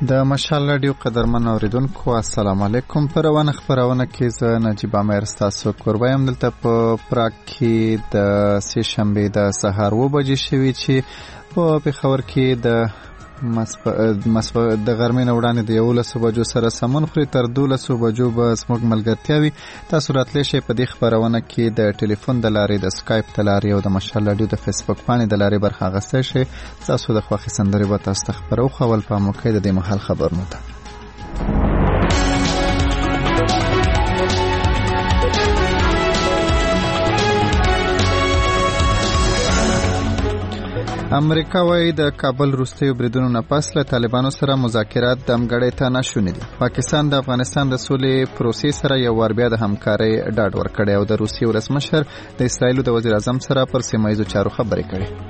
د مشال رادیو قدرمن اوریدونکو السلام علیکم. پرونه خبرونه کې زه نجیب امیر تاسو کوربایم دلته په پراګ کې د سه شنبه د سهار و بجې شوي چې په پېښور کې د غرمې نه وړاندې د 11 بجو سره سمون خوري تر 12 بجو به زموږ ملګرتیاوي. تاسو راتلی شئ په دې خبرونه کې د ټلیفون د لارې، د سکایپ د لارې او د مشال رادیو د فیسبوک باندې د لارې برخه اخیستی شئ. تاسو د خوښې سندرې به تاسو ته خبرو خول په موقع د دې مهال خبرونه ده. امریکا وايي د کابل وروستیو بریدونو نه پس له طالبانو سره مذاکرات دمګړۍ ته نشونې دي. پاکستان د افغانستان د سولې پروسې سره یو وار بیا د همکارۍ ډاډ ورکړی او د روسیې ولسمشر د اسرایلو د وزیر اعظم سره پر سیمه ییزو چارو خبرې کړي.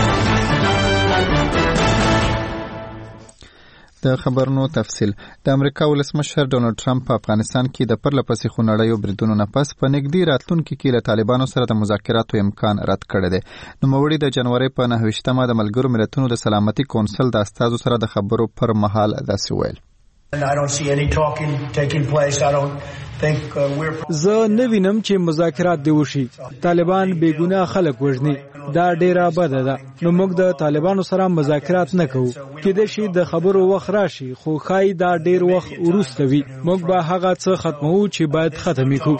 د خبرونو تفصیل. د امریکا ولسمشر ډونالد ټرمپ په افغانستان کې د پرلپسې خونړیو بریدونو نه پس په نږدې راتلونکي کې له طالبانو سره د مذاکراتو امکان رد کړی دی. نوموړي د جنوري په 29مه د ملګرو ملتونو د سلامتي کونسل د استازو سره د خبرو پر مهال داسې ویل: زه نه وینم چې مذاکرات دی وشي. طالبان بیګناه خلک وژني. دا ډیره بده ده. نو موږ د طالبانو سره مذاکرات نه کوو. کېدای شي د خبرو وخت راشي، خو ښایي دا ډیر وخت وروسته وي. موږ به هغه څه ختموو چې باید ختم کړو.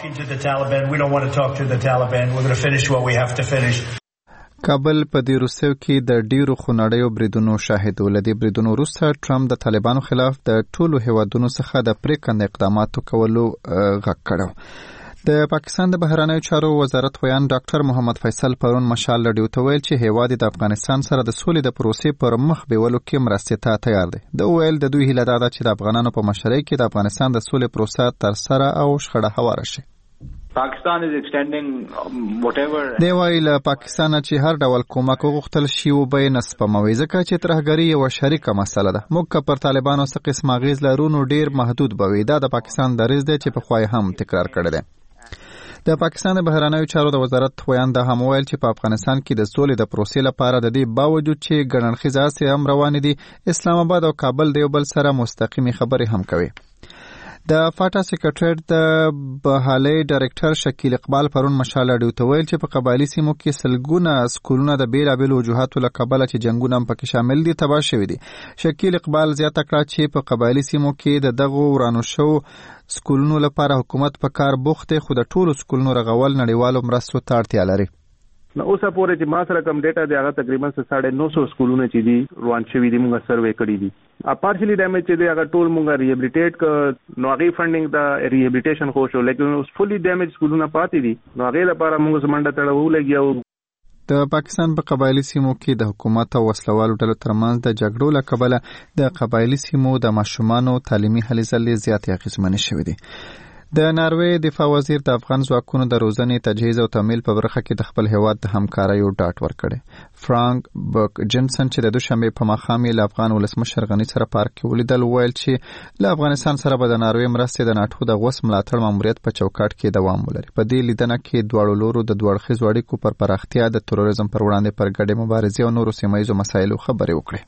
کابل په دې روسیو کې د ډیرو خونړیو بریدونو شاهد و. لدې بریدونو وروسته ټرمپ د طالبانو خلاف د ټولو هیوادونو څخه د پریکنده اقداماتو کولو غږ کړو. د پاکستان د بهرنیو چارو وزارت ویان ډاکټر محمد فیصل پرون مشال رادیو ته ویل چې هیواد د افغانستان سره د سولې د پروسې پر مخ بیولو کې مرستې ته تیار دی. د ویل د دوی هیله ده چې د افغانانو په مشرۍ کې د افغانستان د سولې پروسه تر سره او شخړه هواره شي. Pakistan is extending whatever. دی وایي له پاکستان چې هر ډول کومک وغوښتل شي و به نه سپموي، ځکه چې ترهګري یو شریکه مسله ده. موږ که پر طالبانو څه قسم اغیز لرو نو ډیر محدود به وي. دا د پاکستان دریځ دی چې پخوا هم تکرار کړی دی. د پاکستان د بهرنیو چارو د وزارت ویان دا هم ویل چې په افغانستان کې د سولې د پروسې لپاره د دې باوجود چې ګڼنخیزه هڅې هم روانې دي، اسلام آباد او کابل د یو بل سره مستقیمي خبرې هم کوي. د فاټا سیکریټریټ د بحالۍ ډایرکټر شکیل اقبال پرون مشال رادیو ته ویل چې په قبایلي سیمو کې سلګونه سکولونه د بیلابیلو وجوهاتو له کبله چې جنګونه هم پکې شامل دي تباه شوي دي. شکیل اقبال زیاته کړه چې په قبایلي سیمو کې د دغو ورانو شوو سکولونو لپاره حکومت په کار بوخت دی، خو د ټولو سکولونو رغول نړیوالو مرستو ته اړتیا لري. نو اوسه پورې چې ما سره کوم ډیټا دی هغه تقریبا 950 سکولونه چې دي روان شوي دي، موږ سروې کړی دي. پارشلی ډیمیج چې دی هغه ټول موږ ریهابلیټیټ ک نو هغه فندینګ د ریهابلیټیشن خو شو، لیکن فولي ډیمیج سکولونه پاتې دي. نو هغه لپاره موږ سمنډه تړو لګیاو. د پاکستان په قبایلی سیمو کې د حکومت او وسلوالو ډلو ترمنځ د جګړو له کبله د قبایلی سیمو د ماشومانو تعلیمي هلې ځلې زیاتې اغېزمنې شوې دي. د ناروې دفاع وزیر د افغان ځواکونو د روزنې، تجهیز او تمویل په برخه کې د خپل هیواد د همکاریو ډاډ ورکړی. فرانک بک جنسن چې د دوشنبه په ماښام له افغان ولسمشر غني سره پارک کې ولیدل، ویل چې له افغانستان سره به د ناروې مرستې د ناټو د غوث ملاتړ ماموریت په چوکاټ کې دوام ولري. په دې لیدنه کې دواړو لورو د دوه اړخیزو اړیکو پر پراختیا، د تروریزم پر وړاندې پر ګډې مبارزې او نورو سیمه ییزو مسایلو خبرې وکړي.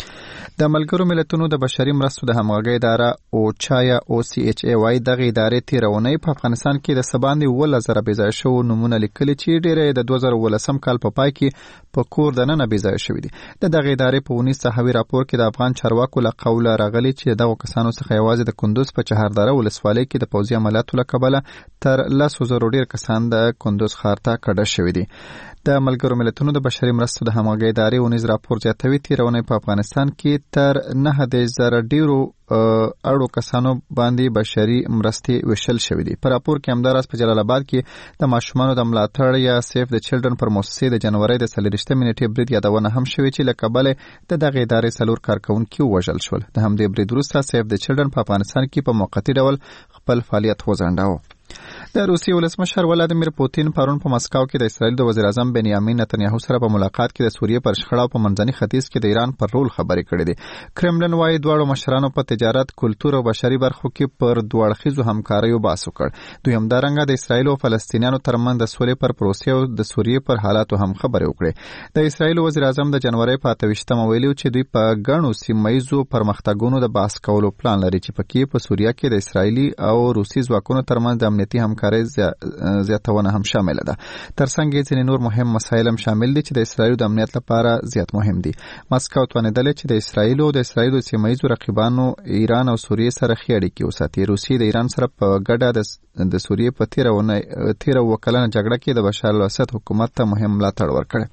د ملګرو ملتونو د بشري مرستو د همغږۍ اداره اوچا یا OCHA وايي دغه ادارې تیرونی په افغانستان کې د سباندې 10,000 بېځایه شوو نمونه لیکلي چې ډېری د 2018 کال په پای کې په کور دننه بېځایه شوي دي. د دغه ادارې په 19 صحوي راپور کې د افغان چارواکو له قوله راغلي چې دغه کسانو څخه یوازې د کندوز په چهاردره ولسوالۍ کې د پوځي عملیاتو له کبله تر 10,000 ډېر کسان د کندوز ښار ته کډه شوي دي. د ملګرو ملتونو د بشري مرستو د همغږۍ ادارې ونیز راپور زیاتوي تیرونی په افغانستان کې تر 9,000 ډیرو اړو کسانو باندې بشري مرستې وشل شوې دي. په راپور کې همداراز په جلال آباد کې د ماشومانو د ملاتړ یا سیف د چلډرن پر مؤسسې د جنوري د 30 نیټې برید یادونه هم شوې چې له کبله د دغه ادارې 4 کارکونکي وژل شول. د همدې برید وروسته سیف د چلډرن په افغانستان کې په موقتی ډول خپل فعالیت وځنډاوه. د روسیې ولسمشر ولادیمیر پوتین پرون په مسکو کې د اسرایل د وزیر اعظم بنیامین نتنیاهو سره په ملاقات کې د سوریې پر شخړه په منځني ختیځ کې د ایران پر رول خبرې کړې دي. کرملن وايي دواړو مشرانو په تجارت، کلتور او بشري برخو کې پر دوه اړخیزو همکاریو بحث وکړ. دوی همدارنګه د اسرایل او فلسطینیانو ترمنځ د سولې پر پروسې او د سوریې پر حالاتو هم خبرې وکړې. د اسرایل وزیر اعظم د جنوري په 28مه ویلي چې دوی په ګڼو سیمه‌ییزو پرمختګونو د بحث کولو پلان لري چې پکې په سوریه کې د اسرایلی او روسي ځواکونو ترمنځ د امنیتي همکارۍ زیاتونه هم شامل ده. ترڅنګ یې ځینې نور مهم مسایل هم شامل دي چې د اسرایل د امنیت لپاره زیات مهم دي. مسکو توانیدل چې د اسرایل او د اسرایل سیمه‌ییزو رقیبانو ایران او سوریې سره ښې اړیکې وساتي. روسیې د ایران سره په ګډه د سوریې په 13 وکلنه جګړه کې د بشار الاسد حکومت ته مهم ملاتړ ورکړ.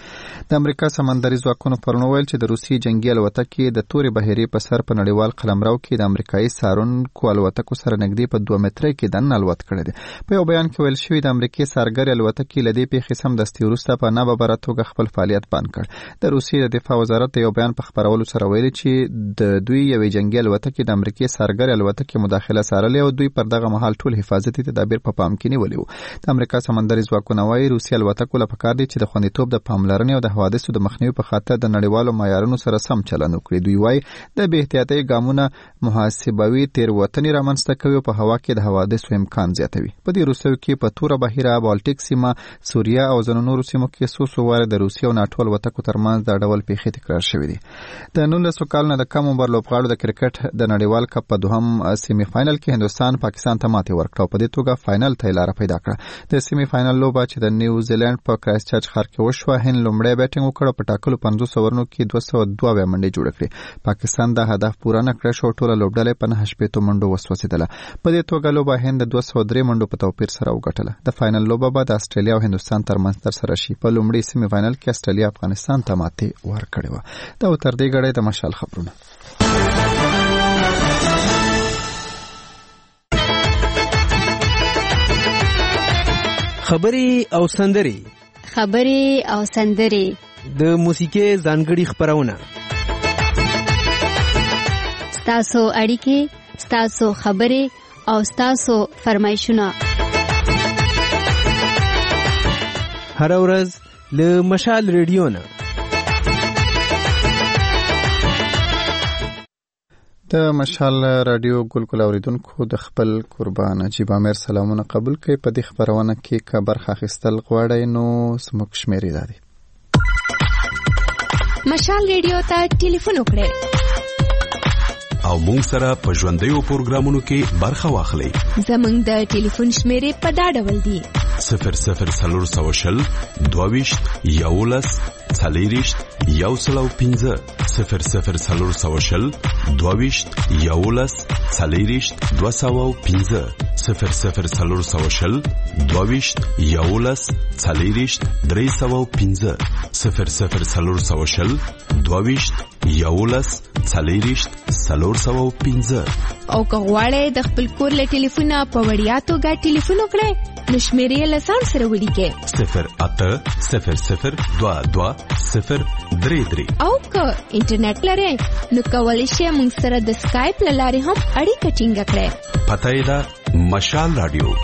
د امریکا سمندري ځواکونو پرون ویل چې د روسي جنگي الوتکې د تورې بحیرې په سر په نړیوال قلمرو کې د امریکایي سارونکو الوتکو سره نږدې په 2 متره کې دننه الوت کړی دی. په یو بیان کې ویل شوی د امریکای سارګرې الوتکې لدې پیښې سمدستي وروسته په ناببره توګه خپل فعالیت بند کړ. د روسیې د دفاع وزارت د یو بیان په خبرولو سره ویلي چې د دوی یوې جنگي الوتکې د امریکای سارګرې الوتکې مداخله څارلې او دوی پر دغه مهال ټول حفاظتي تدابیر په پام کې نیولي وو. د امریکا سمندري ځواکونه وايي روسي الوتکو له پکار دي چې د خوندیتوب د پاملرنې او د حوادثو د مخنیوي په خاطر د نړیوالو معیارونو سره سم چلند وکړي. دوی وايي د بې احتیاطۍ ګامونه محاسبوي تېروتنې رامنځته کوي او په هوا کې د حوادثو امکان زیاتوي. په دې وروستیو کې په توره بحیره، بالټیک سیمه، سوریه او ځینو نورو سیمو کې څو واره د روسیې او ناټو الوتکو ترمنځ د ډول پیښې تکرار شوې دي. د 19 کالونو د کم عمر لوبغاړو د کرکټ د نړیوال کپ په دوهم سیمي فائنل کې هندستان پاکستان ته ماتې ورکړه او په دې توګه فائنل ته لاره پیدا کړه. د سیمي فائنل لوبه چې د نیوزیلند په کرایسټ چرچ ښار کې وشوه، هند لومړی بیټینګ وکړ په ټاکلو 50 اورونو کې 202 منډې جوړ کړې. پاکستان دا هدف پوره نه کړ شو، ټوله لوبډله په 9 منډو وسوسېدله. په دې توګه لوبه هند 203 منډو په توپیر سره وګټله. د فائنل لوبه به د استرالیا او هندستان ترمنځ ترسره شي. په لومړي سیمي فائنل کې استرالیا افغانستان ته ماتې ورکړې وه. دا تر دې غړې د مشال خبرونه. خبرې او سندري د موسیقي ځانګړي خبرونه، ستاسو اړیکې، ستاسو خبرې او ستاسو فرمایشونه هر ورځ له مشال ریډیو نه. د مشال رادیو ګلګل اوریدونکو د خپل قربان عجیب امیر سلامونه قبول کړئ. په دې خبرونه کې که برخه اخیستل غواړئ نو زموږ شمیرې دا دي: مشال ریډیو ته ټلیفون وکړئ او مونږ سره په ژوندیو پروګرامونو کې برخه واخلئ. زمونږ د ټلیفون شمیرې په دا ډول دي: 00420 22 11 40 105 00420 22 11 40 205 00420 22 11 40 305 00420 22 11 40 305. او که غواړئ د خپل کور له ټلیفونه په وړیا توګه ټلیفون وکړئ نو شمیرې له ځان سره ولیکئ 0800 22 033. او که انټرنیټ لرئ نو کولی شئ موږ سره د سکایپ له لارې هم اړیکه ټینګه کړئ. پته یې ده مشال رادیو.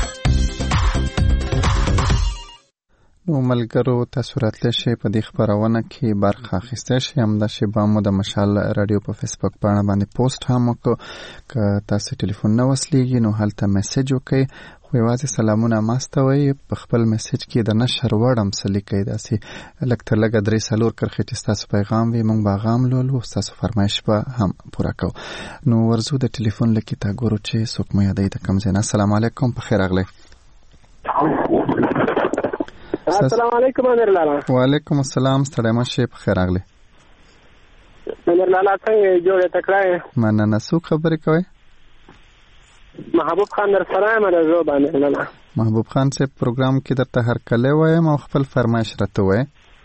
نو ملګرو تاسو راتلی شئ په دې خپرونه کې برخه اخیستی شئ. همداسې به مو د مشال رادیو په فیسبوک پاڼه باندې پوسټ هم وکړو. که تاسو ټلیفون نه وصلیږي نو هلته میسج وکړئ، خو یوازې سلامونه ماسته وایي. په خپل میسج کې د نشر وړ هم څه لیکئ، داسې لږ تر لږه 3-4 کرښې چې ستاسو پیغام وي موږ به هغه هم لولو، ستاسو فرمایش به هم پوره کوو. نو ورځو د ټلیفون له کیتا ګورو چې څوک مو یادوي د کوم ځای نه. السلام علیکم، په خیر راغلی. السلام علیکم امیر لالا. وعلیکم السلام، ستړی مه شئ، په خیر راغلی. امیر لالا څنګه جوړې تکړه؟ مننه. څوک خبرې کوئ؟ محبوب خان در سره یم د زوب امیر لالا. محبوب خان صاحب پروګرام کې درته هرکلی وایم او خپل فرمایش راته وایئ.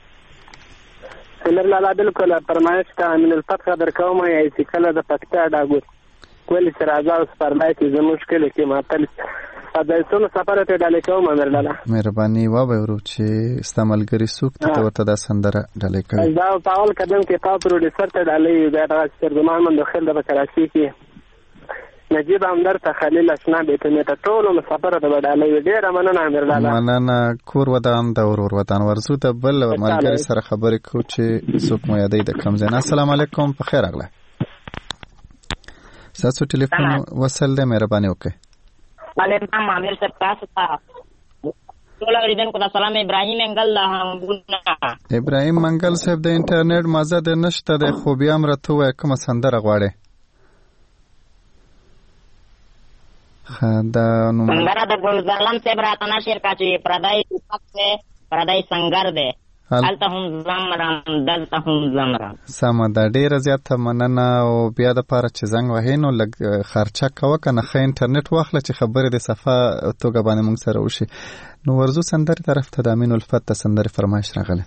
امیر لالا بالکل فرمایش ته من الفتح در کوم چې کله د پکتیا ډاګور کولی چې راځه او سپرلی کې زموږ کلي کې ماتل د څونو سفر ته ډالۍ کوم امیر لالا. مهرباني ووایه ورو چې ستا ملګري څوک دي ته ورته دا سندره ډالۍ کوي. دا په اول قدم کې تا پروډیوسر ته ډالۍ بیا دغه ترجمان مندخیل د کراچي کې نجیب همدرد خلیل اشنا بیت میته ټولو مسافر ته وډالې ډېره مننه امیر لاله. مننه. کور ودان د ورور وطن ورزو ته بل ملګری سره خبرې کو چې څوک مو یادې د کم ځای. السلام علیکم، په خیر راغله. تاسو ټلیفون وصل دی، مهرباني وکړئ. وعلیکم امیر صاحب، تاسو ته ټول اوریدونکو ته سلام. ابراهیم منګل له همبونه. ابراهیم منګل صاحب، د انټرنیټ مزه د نشته د خو بیا هم راته وایه کومه سندره غواړئ؟ سندره د ګلزارلم صاحب راته نشر کا چې پردای ټوپک دی، پردای سنگر دی، هلته هم زمرم دلته هم زمرم. سمه ده، ډېره زیاته مننه. او بیا د پاره چې زنګ وهې نو لږ خرچه کوه که نه، ښه انټرنیټ واخله چې خبرې د صفه توګه باندې موږ سره وشي. نو ورزو سندرې طرف ته د امین الفت ته سندرې فرمایش راغلی.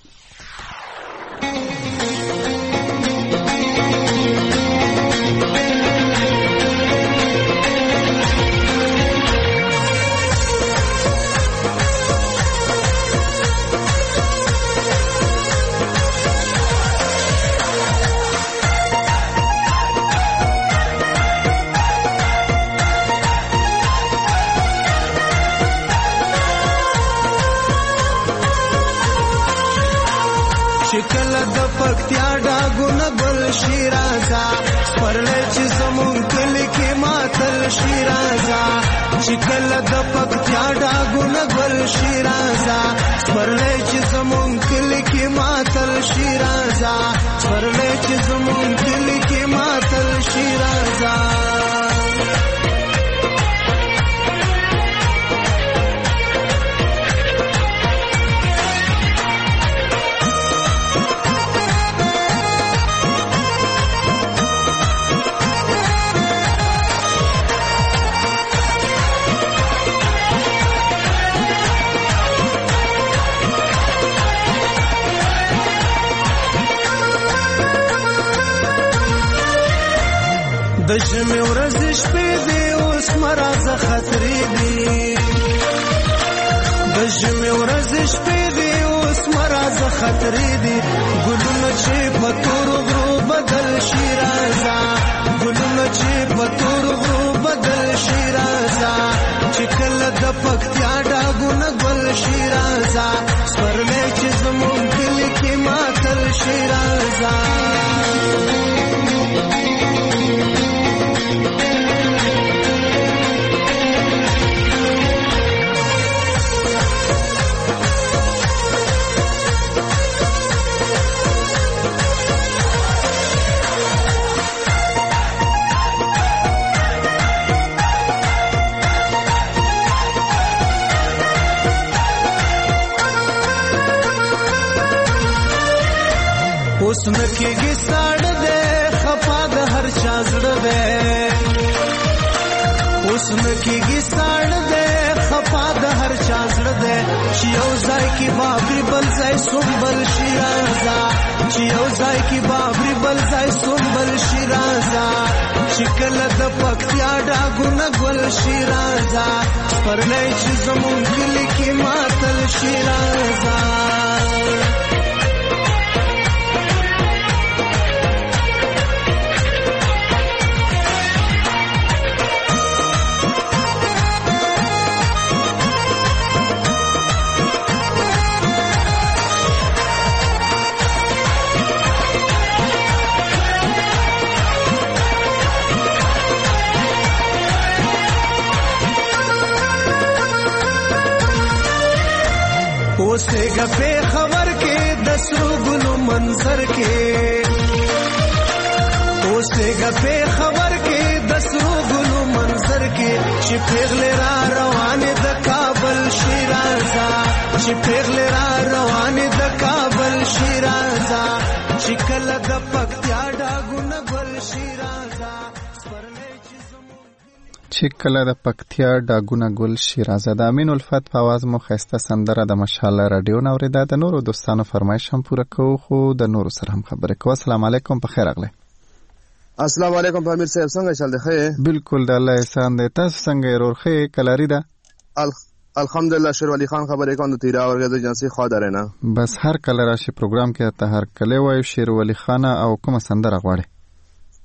شکل د پکتیا ډاګونه ګل شیرازا سپرلې چې زمون کلی کې ماتل شیرازا سپرلې چې زمون کلی کې ماتل شیرازا. د ژمي ورځې شپې دي اوس مرازه خطرې دي، د ژمي ورځې شپې دي اوس مرازه خطرې دي. ګلونه چې په تورو غرو بدل شي رازا، ګلونه چې په تورو غرو بدل شي رازا، چې کله د پکتیا ډاګونه ګل شي رازا سپرلې چې زمون کلی کې ماتل شي رازا. اوس نکېږي ساړه دی خفا د هر چا زړه دی، اوس نکېږي ساړه دی خفا د هر چا زړه دی. چې یو ځای کې بابري بل ځای سنبل شي رازا، چې یو ځای کې بابري بل ځای سنبل شي رازا، چې کله د پکتیا ډاګونه ګل شي رازا سپرلی چې زمون کلي کې ماتل شي رازا. اوسېږه په خبر کې د سرو ګلو منظر کې، اوسېږه په خبر کې د سرو ګلو منظر کې، چې پیغلې را روانې د کابل شي رازا، چې پیغلې را روانې د کابل شي رازا، چې کله د پکتیا ډاګونه ګل شي رازا چې کله د پکتیا ډاګونه ګل شي رازا. د امین الفت په आवाज مو ښایسته سندره د مشاله رادیو نه اورېده. د نورو دوستانو فرمایش هم پوره کوو، خو د نورو سره هم خبرې کوو. السلام علیکم، په خیر راغلی. السلام علیکم امیر صاحب، څنګه چل دی؟ ښه یې؟ بالکل د الله احسان دی. تاسو څنګه یې ورور؟ ښه یې؟ کلاري ده؟ الحمدلله. شیر ولی خان خبرې کوم د تیرا ورګه ایجنسی خوا درې نه. بس هر کله راشي پروګرام کې ته هر کله وایو شیر ولی خان او کومه سندره غواړي؟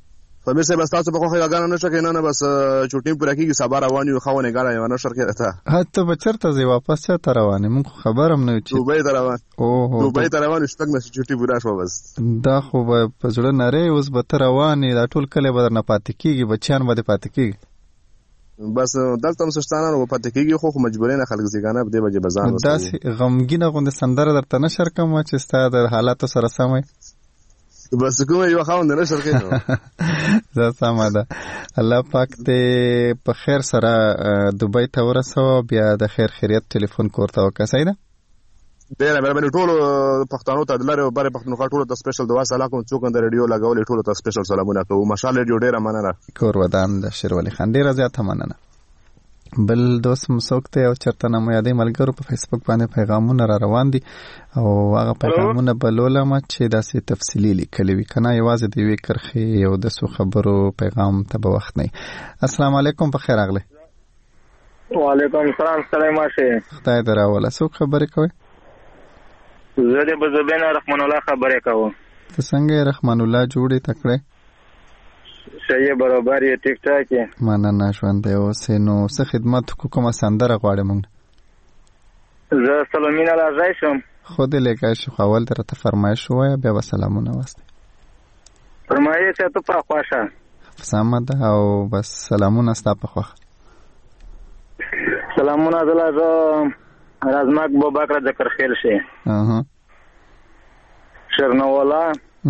په مې سه تاسو په خوخه غاڼه نشه کې نه بس چټي پوره کیږي سبا روان یو خونه غاڼه یو نشر کې راته هته بچرته زی واپس چا روانه مونږ خبرم نه چې دوبۍ ته روان اوه دوبۍ ته روان شپږ مې چټي پوره شو بس دا خو په زړه نری اوس به تر روانې دا ټول کله بدر نه پاتې کیږي بچیان به پاتې کیږي بس دلته هم سشتانه نو پاتې کیږي خو مجبورین خلک زیګانه په دې وجه بزان وسه داسې غمګینه غونډه سندره درته نشر کوم چې ستاسو د حالاتو سره سمای بس کوم یو خاوند نشر کینو زه سم ده الله پاک دې په خیر سره دوبۍ ته ورسو بیا د خیر خیریت ټلیفون کوړه وکړای نه ډېر مې ټول پښتنو ته د لارې بارے پښتونخوا ټول ته سپیشل دوا سلام کوم څوک د ریډیو لګولې ټول ته سپیشل سلامونه کوم ماشاءالله ریډیو ډېر مننه کور ودان د شیروالي خان ډېر زیات مننه بل دوست مسوکته او چرته نمو یادې ملګرو په فیسبوک باندې پیغامونه را روان دي او هغه پیغامونه بلولم چې داسې تفصیلی لیکلي وي کنه یوازې د وی کرخي یو د سو خبرو پیغام ته به وخت نه. السلام علیکم په خیر اغله. وعلیکم السلام سلام شه خدای دراوله سو خبرې کوي زه د بزبین رحمان الله خبرې کوم. ته څنګه رحمان الله جوړې تکړه صحیح برابر یې ټیک ټاک یې مننه ژوند دی اوسې نو څه خدمت کومه سندره غواړم موږ زه سلامین الله راځم شم خو دې لکه شو اول درته فرمایش وای بیا سلامونه واسطه فرمایش ته په خوښه سمه ده او بس سلامونه ستا په خوښه سلامونه دلته رازمک بابکر ذکر خیر شه شرنولا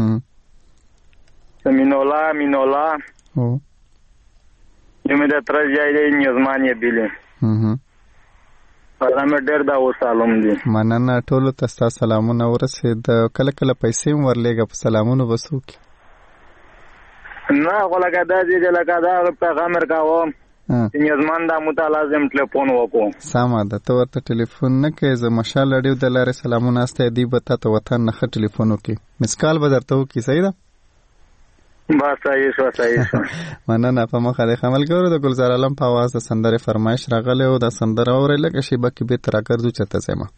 مینولا یمه د ترجای نیوزمانیه بیلی پرامه ډېر دا وسالم دي مننه ټول ته تاسو سلامونه ورسید کله کله پیسې ورلېګه په سلامونه وسو کی نه غلګه دا دې لکه دا پیغام ورکاوم نیوزمان دا متلازم ټلیفون وکړو سمه ده ته ورته ټلیفون نه کوي زه مشال اړیو د لارې سلامونه استه دی به ته وطن نه ټلیفون وکي مسکال به درته وکي صحیح ده بس صحیح شو مننه په مخه د خمل ګورو د ګلزار علم په आवाज د سندره فرمایش راغله او د سندره اورې لکه شی بکی به تر راګرځو چته سما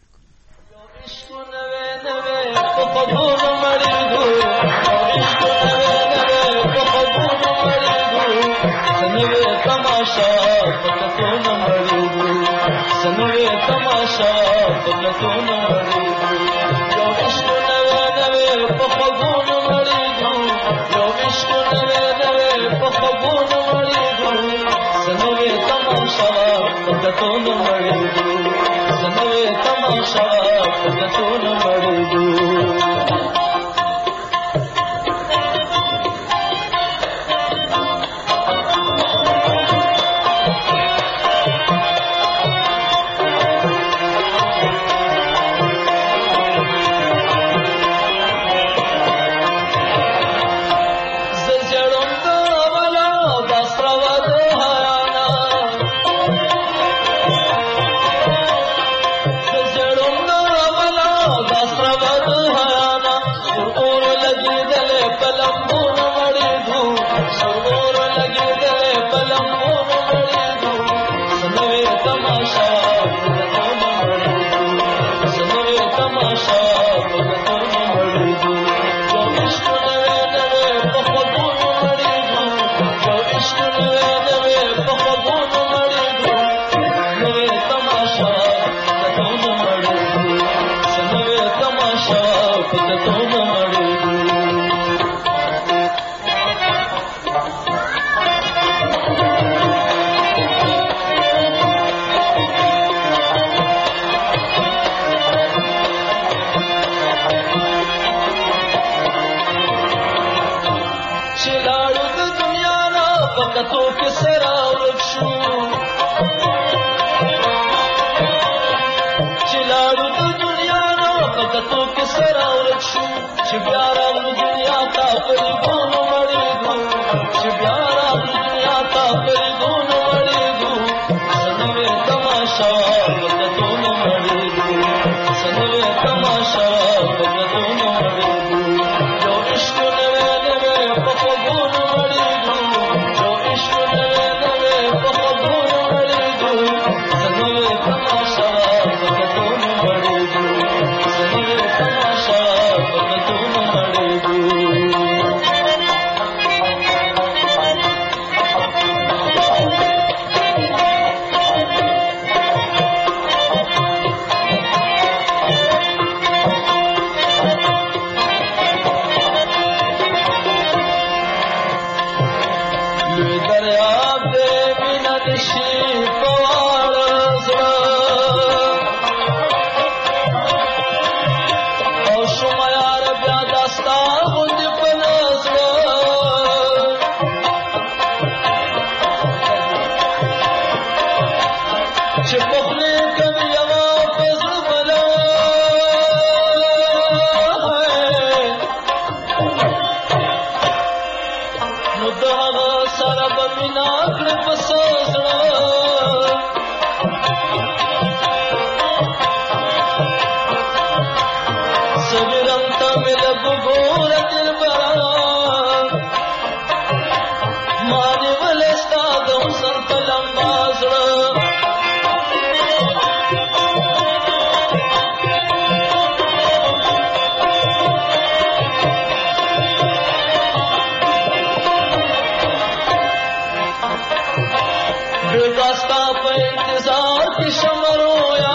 داستا په انتظار کې شمرویا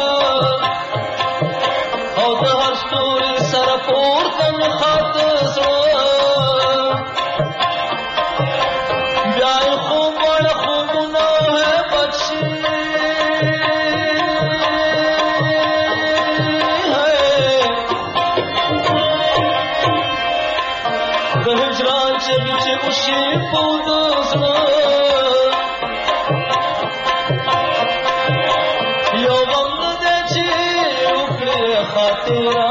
او د هر ستوري سره پورته مې خط زړه بیا یې خوب وړه خوبونه بچي د هجران چغې چې وشي په د زړه یو غم نه دی چې وکړې خاطره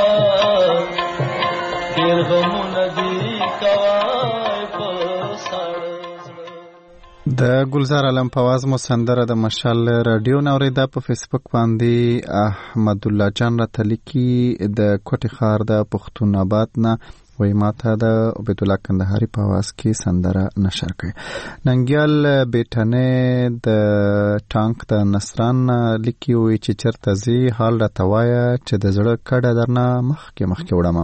ډېر غمونه دي کوای په ساړه زړه. د ګلزار علم فواز مو سندره د مشال رادیو نوریدا په فیسبوک باندې احمد الله جان راته لیکي د کوټي ښار د پښتون آباد نه وای ماته د عبید الله کندهاري په आवाज کې سندره نشر کړي. ننګیال بیٹنه د ټانک د نصران لیکي وي چې چرته زی حال راته وایا چې د زړه کډه درنه مخکې وړم.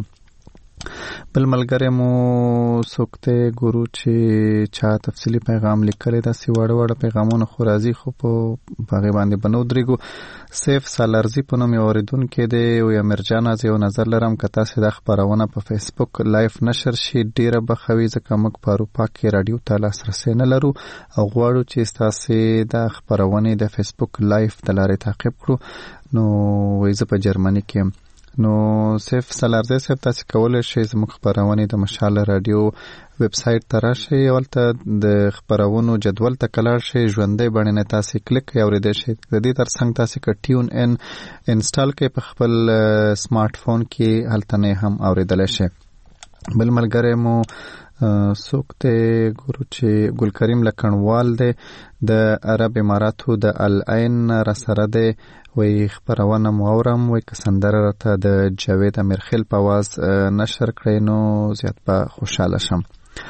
بل ملګری مو سوکته ګورو چې چا تفصیلی پیغام لیکلی دا سی وړ پیغامونه خو راځي خو په باغې باندې بنو درېګو سیف سالارزی په نوم اوریدون کې دی او امرجان از یو نظر لرم که تاسو د خبرونه په فیسبوک لایف نشر شي ډیره بخوي ځکه موږ په اروپا کې رادیو ته لاسرسي نه لرو او غواړو چې تاسو د خبرونه د فیسبوک لایف د لارې تعقیب کړو. نو وایي په جرمني کې نو سیف سالارزی صاحب تاسو کولای شئ زموږ خبرونه د مشال رادیو ویب سټ ته راشئ ولته د خبرونو جدول ته کلار شئ ژوندۍ باندې تاسو کلیک اوریدئ شئ. د دې ترڅنګ تاسو ک ټیون ان انسټال کړئ په خپل سمارټ فون کې هلته نه هم اوریدل شئ. بل ملګری مو سوکته ګورو چې ګل کریم لکنوال دی د عرب اماراتو د العین را سره دی وی خبرونه مورم وی که سندره راته د جاوید امیرخیل په आवाज نشر کړئ نو زیات به خوشاله شم.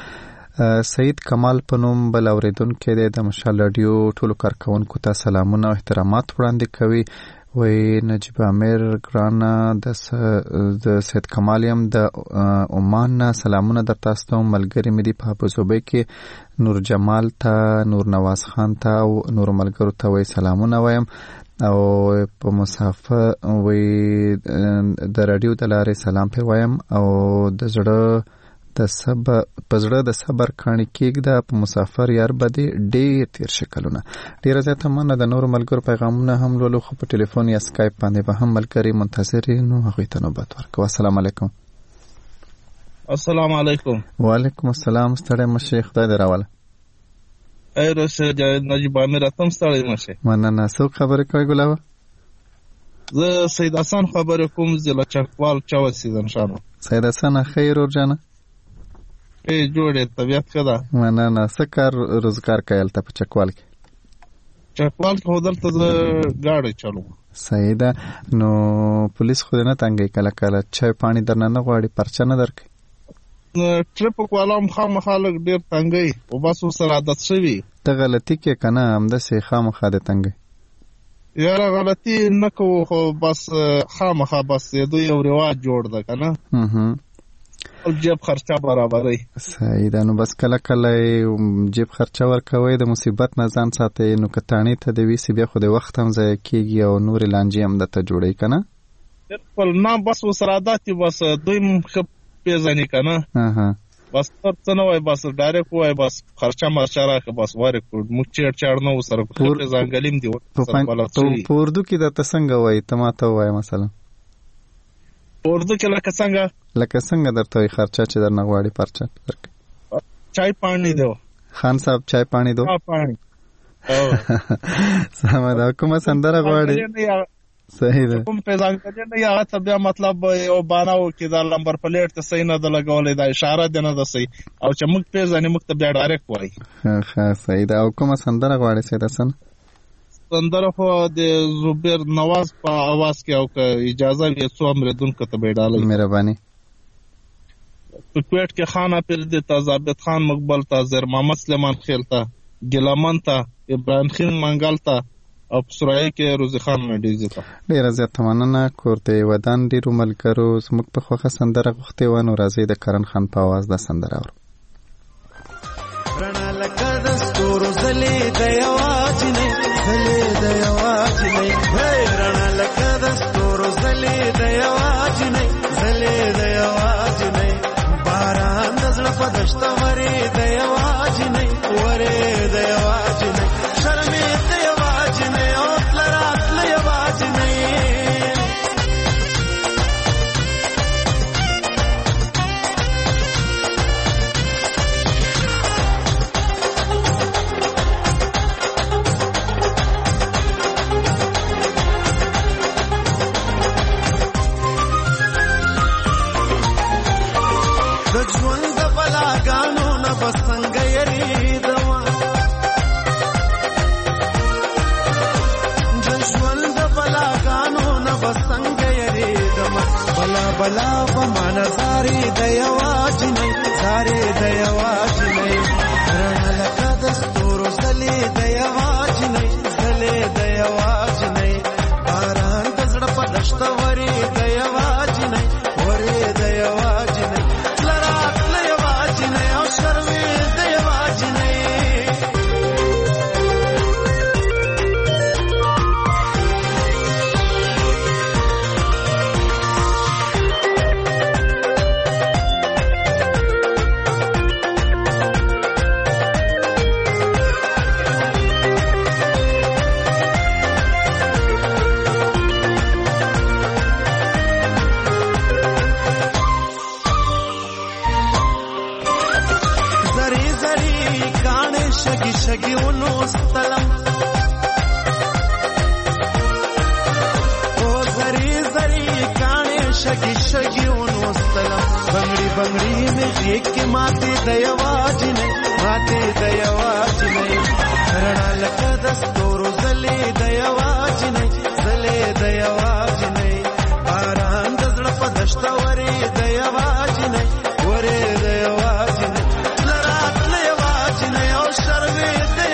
سید کمال په نوم بل اوریدونکی دی د مشال رادیو ټولو کارکونکو ته سلامونه او احترامات وړاندې کوي. وی نجیب امیر ګرانه د سید کمال یم د عمان نه سلامونه در تاسو ته ملګری مې دی په ابوظبي کې نور جمال ته نور نواز خان ته او نور ملګرو ته وی سلامونه وایم او په مسافر وی د رادیو د لارې سلام په وایم او د زړه د صبر کانی کېږده په مسافر یار باندې ډېر تیر شکلونه. ډېر زیاته مننه د نور ملګرو پیغامونه هم لولو خو په ټلیفون یا اسکایپ باندې به هم ملګری منتظر نو هغوی ته نوبت ورکوو. السلام علیکم. السلام علیکم. وعلیکم السلام. ستړی مشې خدای دې راوله. ای روشه جاوید نجیب امیر اتم ستړی مشې. مننه. څوک خبرې کوي ګلاوه؟ زه سید حسن خبرې کوم ضلع چکوال چاوس سیزن شانو. سید حسن خیر ورجانه جوړه طبيعت کده مننه. څه کار روزګار کوي ته په چکوال کې؟ چکوال کې هودلته گاډي چالو. صحیح ده. نو پولیس خو نه تنګي کله کله چای پانی درنه نه غواړي پرچا نه درکې؟ ټریپ کوالم خامخالک ډیر تنګي او بس سره عادت شوی. ته غلطي کې کنه همدا سي خامخا د تنګي یاره غلطي نه کوو خو بس خامخا بس دوی یو رواج جوړ ده کنه جیب خرچه برابرای. صحیح ده. نو بس کله کله جیب خرچه ورکوي د مصیبت نه ځان ساتي نو کتانی ته د ویسی بیا خو د وخت هم ځای کیږي او نور لانجی هم د ته جوړی کنه خپل نه بس وسرادات بس دوی مخ پیژنې کنه بس څه نه وای بس ډایرکټ وای بس خرچه مرچه راکه بس واره کو مو چیر نه وسره په ځنګلیم دی په اردو کې د تسنګ وای تماته وای مثلا اردو کې لکه څنګه درته خرچه چې در نغواړي پرچا درک چای پانی دو خان صاحب چای پانی دو پانی سم ده. کومه سندره غواړي؟ صحیح ده. کوم پیژان کړي نه یا ته بیا مطلب یو باناو کې دا نمبر پلیټ ته صحیح نه د لګولې دا اشاره ده نه ده صحیح او چې موږ پیژانې موږ ته بیا ډایرکټ وایي. ها صحیح ده. او کومه سندره غواړي سید حسن؟ سندره خو د زبیر نواز په आवाज کې او که اجازه وي څو امریدونکو ته به ډالې. مهرباني. په کوټ کې خان پیر د ثابت خان مقبل ته زر محمد سلیمان خیل ته ګلمن ته ابراهیم خان منګل ته او سورای کې روزي خان مډیزه ته ډیر زیات مننه. کوړته ودان ډیرو ملګرو زموږ په خوخه سندره غوښته و نو راځي د کرن خان په आवाज د سندره اورو. رڼا لکه د ستورو زلي د یوا زلې د یواجنې رڼا لکه د ستورو زلې د یواجنې زلې د یواجنې باران د زړه په دشته ورې د یواجنې ورې د یواجنې شرمې د یواجنې او تلرات له یواجنې بلا بمانا زاري د یواجنې زاري د یواجنې رڼا لکه د ستورو زلې د یواجنې زلې د یواجنې باران د زړه په دشته ورې د یواجنې ورې د یواجنې لرات له یواجنې او شرمې د یواجنې شگی اونو ستلم او زری زری کانے شگی شگی اونو ستلم بنگڑی بنگڑی میں غیق کی ماتی دیواجنے ماتی دیواجنے رڼا لکه د ستورو زلې دیواجنے زلې دیواجنے باران د زړه په دشته ورې دیواجنے ورې دیواجنے لرات له یواجنے او شرمې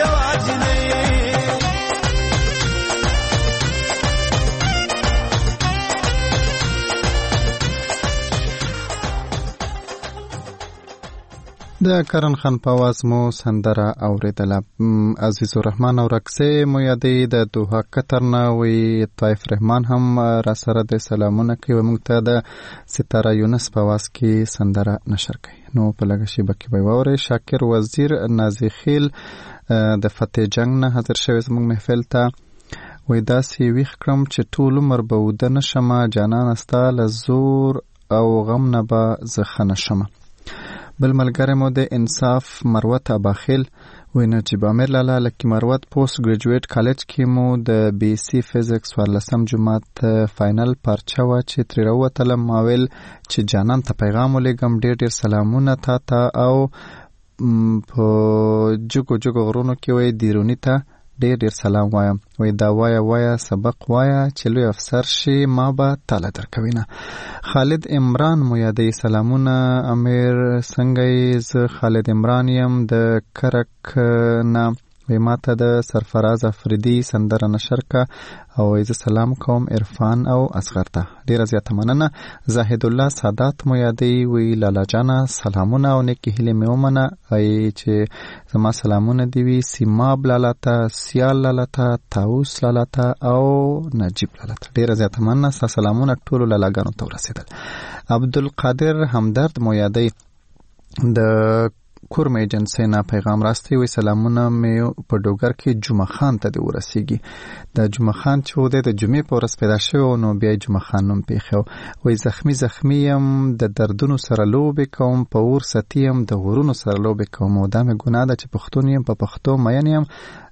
د کرن خان په आवाज مو سندره اوریدله. عزیز الرحمن او رقصه مو یادې د دوحه قطر نه وی طایف رحمان هم را سره د سلامونه کوي. موږ ته د ستاره یونس په आवाज کې سندره نشر کوي. نو په لږه شیبه کې به وره شاکر وزیر نازی خیل د فتح جنگ نه حاضر شوی زموږ محفل ته. وی داسې ویښ کړم چې ټول عمر به وده نشمه جانان ستا له زور او غم نه به زه ښه نشمه. بل ملګری مو د انصاف مروت اباخیل وی نجیب امیر لاله لکی مروت پوست ګریجویټ کالج کې مو د بی سی فزیکس 14 جماعت فاینل پارچه وا چې تر وروتلم ماویل چې جانان ته پیغام ولګم ډېر ډېر سلامونه تا او په جګو جګو غرونو کې وی دیرونی ته ډېر ډېر سلام وایم. وی دا وایا سبق وایا چې لوی افسر شي ما به تعالی درکوینه. خالد عمران مو یادې سلامونه امیر څنګه ز خالد عمران یم د کرک نه وی ماته د سرفراز افریدی سندره نشر کا او ایز سلام کوم عرفان او اصغر ته ډیره زیاته مننه. زاهد الله سادات مو یادې وی لالا جانا سلامونه او نیکی هیله مې ومنه ای چې زما سلامونه دی وی سیماب لالا ته سیال لالا ته تاوس لالا ته او نجیب لالا ته ډیره زیاته مننه. سلامونه ټول لالاګانو ته ورسېدل. عبدالقادر همدرد مو یادې د کورم ایجنسی نه پیغام راستی وی سلامونه مې په ډوګر کې جمعه خان ته دی ورسیږي. د جمعه خان چې د جمعې په ورځ پیدا شوی نو بیا جمعه خان نوم پیښو. وی زخمی یم د دردونو سره لوبې کوم په اور ستیم د غرونو سره لوبې کوم او دا مې ګناه ده چې پښتون یم په پښتو مین یم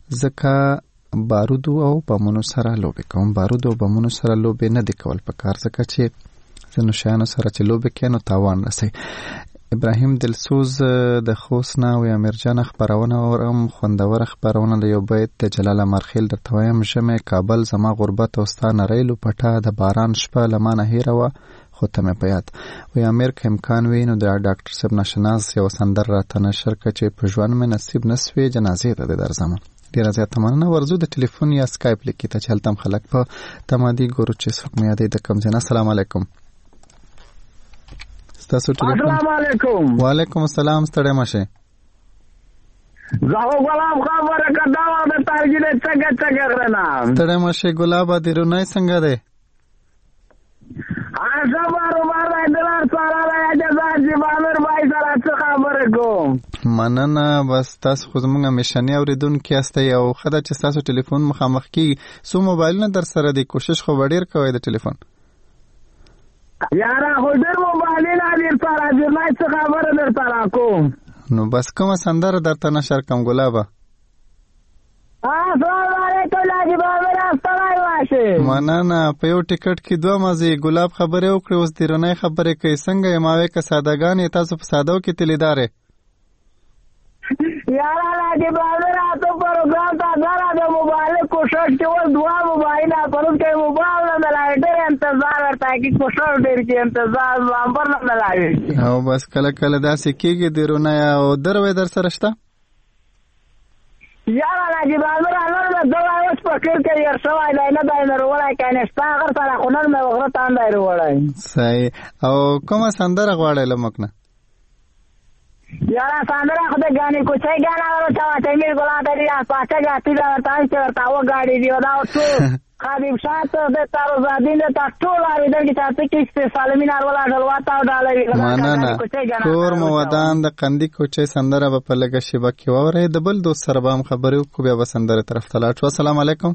ځکه بارودو او بمونو سره لوبې کوم. بارودو او بمونو سره لوبې نه دی کول پکار ځکه چې ځینو شیانو سره چې لوبې کوي نو تاوان رسي. ابراهیم دلسوز د خوست نه وی امیر جان خبرونه اورم خوندور خبرونه د یو بیت د جلال مرخیل درته وایم ژمه کابل زما غربت او ستانه ریلو پټه د باران شپه لمانه هیره و خو ته مې په یاد. وی امیر که امکان وي نو د ډاکټر صاحب نشناس یو سندر راته نشر کړه چې په ژوند مې نصیب نسوي جنازې ته درځم. ډیره زیاته مننه. ورزو د ټلیفون یا سکایپ لیکي ته چلتم خلک په تمادي ګورو چې څوک مې یادې د کم ځای. السلام علیکم. السلام علیکم. وعلیکم السلام. ستړی مشه. زه غلام خبره کړم د تارګې څنګه غرنا تړه مشه ګلاب د رونای څنګه ده خبرو باندې دلار سره راځي چې باندې وای سره څه خبره کوم مننه بس تاسو خو زموږ مشنی اوریدونکو یاستئ او خدای چې تاسو ټلیفون مخامخ کی سو موبایل نه در سره دی کوشش خو وړیر کوی د ټلیفون یاره خو ډېر موبایل نه دی سره دی نه څه خبره در سره کوم نو بس کومه سندره درته نشر کوم ګلابه السلام علیکم لاجی بابا راستلای واشه مننه په یو ټیکټ کې دوه مزي ګلاب خبره وکړه اوس دیرونه خبره کوي څنګه یماوي که سادهګان تاسو په سادهو کې تلیدارې یاره لاجی بابا راتو پروګرام تا غره د موبایل کوشش کوي دوا موبایل پرون کې موبایل نه لایټر انتظار ورته کې کوشش ډیر کې انتظار لامبر نه لایي او بس کله کله داسې کېږي دیرونه او دروي در سره شته یاره لاجی بابا راغله دوا اوس پکې کې ير شوای نه دای نه وړای کنه ستا غر سره خنر مې وغره تاندای وړای صحیح او کومه سندره غواړې لمکنه یاره سندره خو د غانې کوڅه غانا ورته ته مې ګلا ته دی پاتې غاټي دا تاسو ورته و غاډي دی دا ټول خادم شاته د تارو زادین ته ټول اړ دې تاسو کې سالمینار ولا ډلواتا ډالې مننه کور مو ودان د قندی کوڅه سندره په لګه شیبه کې وره د بل دوست سره به خبرو کو بیا سندره طرف ته لاړ شو السلام علیکم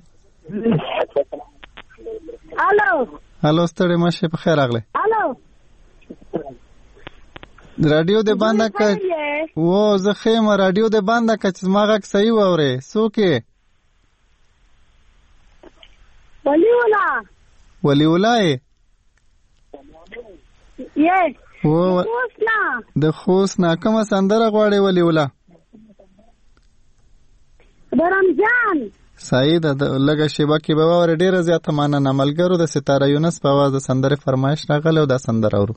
هالو ستړي مشه په خیر راغله هالو رادیو د باندې ک و زه خیمه رادیو د باندې ک چې ما غږ صحیح وره سوکه ولی ولای یس د خوست نا کومه سندره غواړي ولی ولا د رمضان سعید لګه شیبه کې به ور ډیره زیاته ماننه ملګرو د ستاره یونس په आवाज د سندره فرمایش راغله او د سندره اورو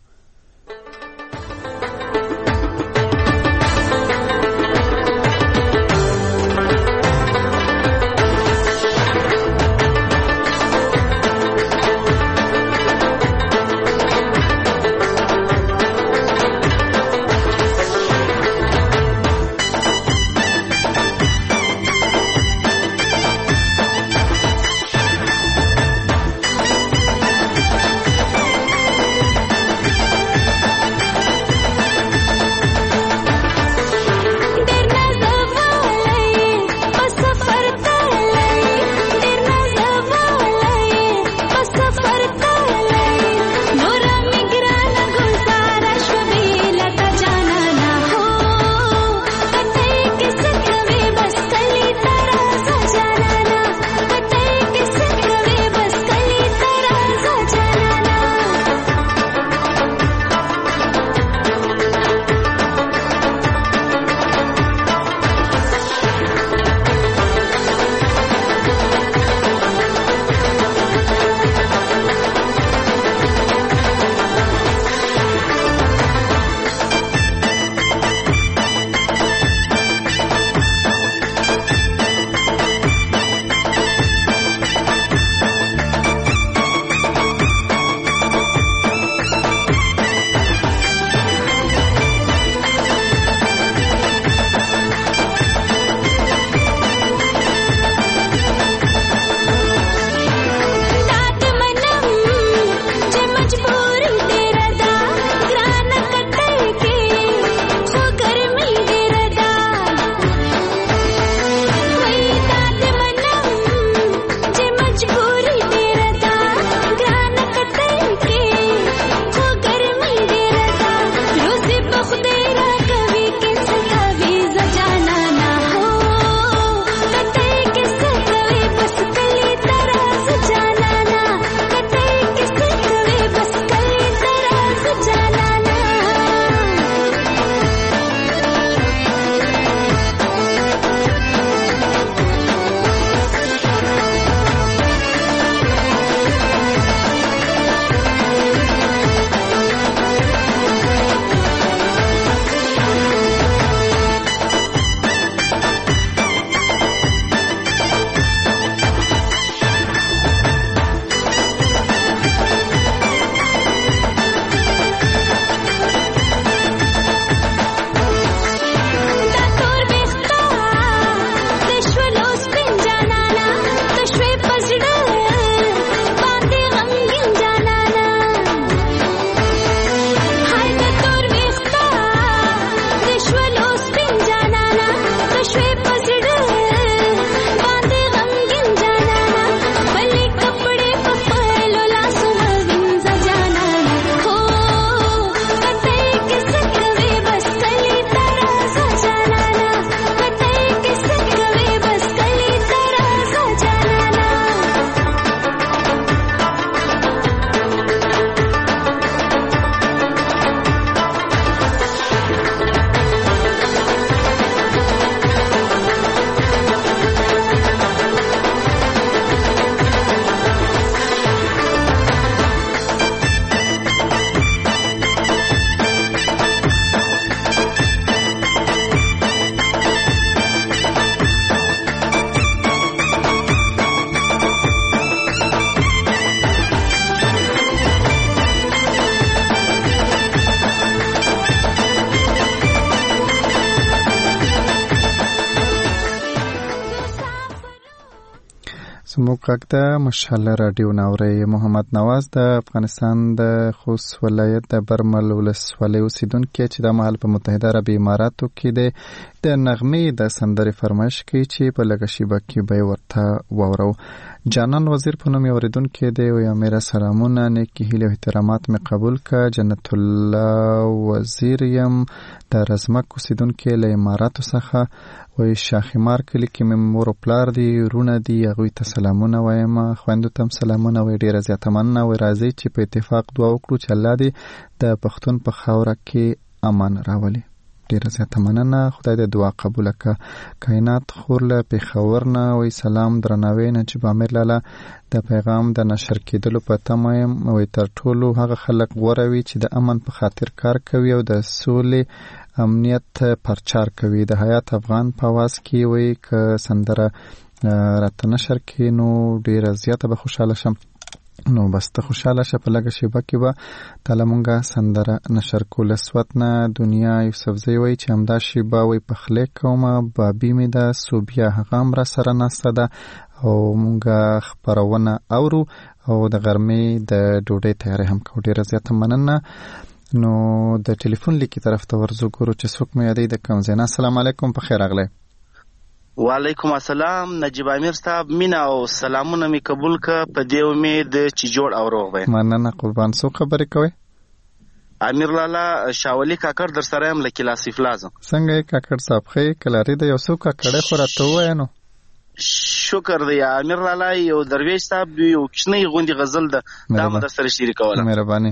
زموږ غږ د مشعل راډیو ناوري. محمد نواز د افغانستان د خوست ولایت د برمل ولسوالۍ اوسیدونکی چې د مهال په متحده عربي اماراتو کې د نغمې د سندرې فرمایش کوي چې په لږه شیبه کې به ورته واورو. جانان وزیر په نوم اوریدونکی دی او یا میرا سلامونه نیکی هیله او احترامات می قبول کا. جنت الله وزیر یم د رزمک اوسیدونکی له اماراتو څخه وای شاخمار کلی کې مې مور او پلار دي رونه دي هغوی ته سلامونه وایم. خویندو ته هم سلامونه وای. ډیره زیاته مننه وای. راځئ چې په اتفاق دعا وکړو چې الله دې د پښتون په خاوره کې امن راولي. ډیره زیاته مننه. خدای دې دعا قبول کړه. کائنات خور له پېښور نه وای سلام درناوی نجیب عامر لاله د پیغام د نشر کېدلو په تمه یم. وای تر ټولو هغه خلک غوره وي چې د امن په خاطر کار کوي او د سولې امنیت پرچار کوي. د حیات افغان په आवाज کې وای ک سندره راته نشر کې نو ډیره زیاته به خوشاله شم. نو بس ته خوشاله شه په لږه شیبه کې به تاله مونږه سندره نشر کوله. سوتنه دنیا یوسفزی وای چې همدا شیبه وای پخلی کومه بابي مې ده سوبیا هغه هم را سره نسته ده او مونږه خپرونه اورو او د غرمې د ډوډۍ تیاری هم کوو. ډیره زیاته مننه. نو د ټلیفون لیکي طرف ته ورځو ګورو چې څوک مې یادې د کوم ځای نه. السلام علیکم په خیر راغلی. وعلیکم السلام نجیب امیر صاحب مینا او سلامونه می قبول ک په دې امید چې جوړ او روغ وي. مننه قربان. څو خبرې کوي؟ امیر لالا شاولی کاکړ در سره هم لکه لاسیف لازم. څنګه کاکړ صاحب خې کلاری د یو څو کاکړې خو راته وای نو شکر دی امیر لالا. یو درویش صاحب یو کښنی غوندي غزل ده دا مو در سره شریکوله. مهرباني.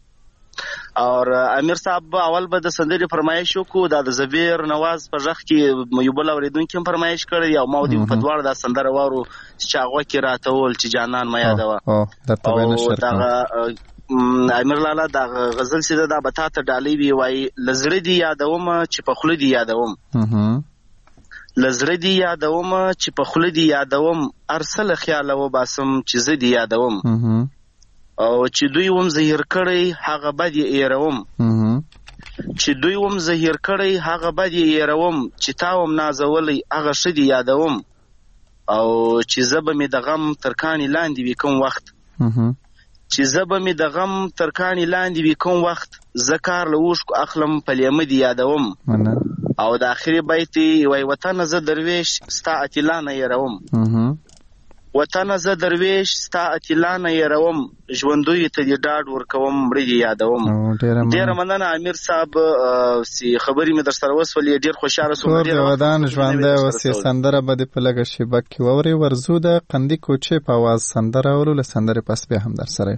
اور امیر صاحب اول به د سندرې فرمایش وکړو. دا د زبیر نواز په ژغ کې یو بل اوریدونکي هم فرمایش کړی او ما دې په دواړه دا سندره واورو چې هغه کې راته ول چې جانان ما یادوه او دا امیر لالا دا غزل سیده دا بتا ته ډالۍ وی وای لزړه دی یادوم چې په خله دی یادوم لزړه دی یادوم چې په خله دی یادوم ارسل خیال و باسم چې زه دی یادوم او چې دوی وم زهیر کړی هغه بد یې ایروم چې دوی وم زهیر کړی هغه بد یې ایروم چې تاوم نازولی هغه شدي یادوم او چې زبه می د غم ترکانی لاندې وی کوم وخت چې زبه می د غم ترکانی لاندې وی کوم وخت زکار لوش کو اخلم پلیمه دی یادوم او د اخري بیت وای وطن ز درویش ستا اتلانه ایروم وطن ز درویش ستا اتلانه يروم ژوندوی ته دی ډاډ ورکوم مړی یادوم. ډیر مننه امیر صاحب سی خبرې مې در سره وسولې ډیر خوشاله سوم. ډیر ودان ژوند او سی سندره بده په لګه شیبه کې ووري ورزو د قندی کوچه په आवाज سندره ورو له سندره پس به هم در سره